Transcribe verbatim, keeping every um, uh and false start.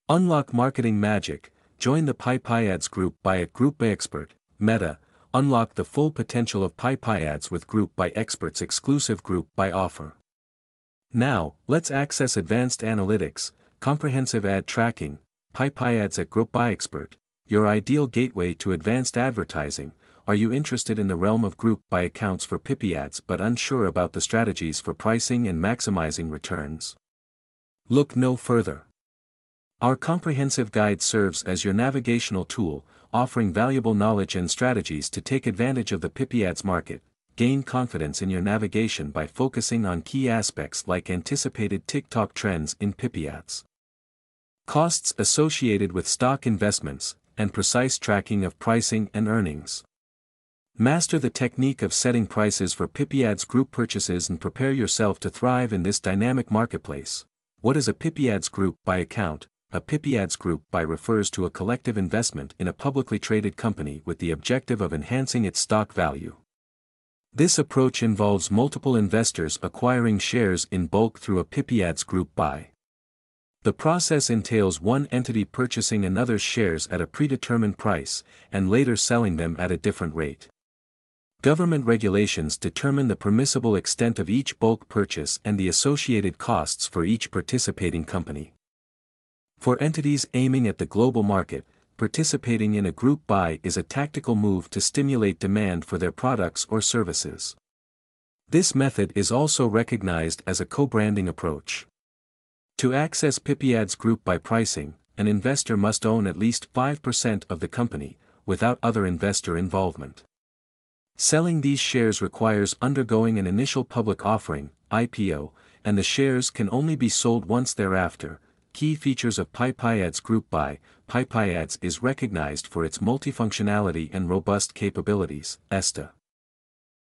Unlock marketing magic. Join the PyPy Group by at Group by Expert, Meta. Unlock the full potential of PyPy Ads with Group by Expert's exclusive Group by offer. Now, let's access advanced analytics, comprehensive ad tracking. PyPy Ads at Group by Expert, your ideal gateway to advanced advertising. Are you interested in the realm of Group by accounts for PyPy Ads but unsure about the strategies for pricing and maximizing returns? Look no further. Our comprehensive guide serves as your navigational tool, offering valuable knowledge and strategies to take advantage of the PyPy Ads market. Gain confidence in your navigation by focusing on key aspects like anticipated TikTok trends in PyPy Ads, costs associated with stock investments, and precise tracking of pricing and earnings. Master the technique of setting prices for PyPy Ads group purchases and prepare yourself to thrive in this dynamic marketplace. What is a PyPy Ads group by account? A PyPy Ads group by refers to a collective investment in a publicly traded company with the objective of enhancing its stock value. This approach involves multiple investors acquiring shares in bulk through a PyPy Ads group buy. The process entails one entity purchasing another's shares at a predetermined price, and later selling them at a different rate. Government regulations determine the permissible extent of each bulk purchase and the associated costs for each participating company. For entities aiming at the global market, participating in a group buy is a tactical move to stimulate demand for their products or services. This method is also recognized as a co-branding approach. To access PyPy Ads group buy pricing, an investor must own at least five percent of the company, without other investor involvement. Selling these shares requires undergoing an initial public offering, I P O, and the shares can only be sold once thereafter. Key features of PyPy Ads group buy. PyPy Ads is recognized for its multifunctionality and robust capabilities. E S T A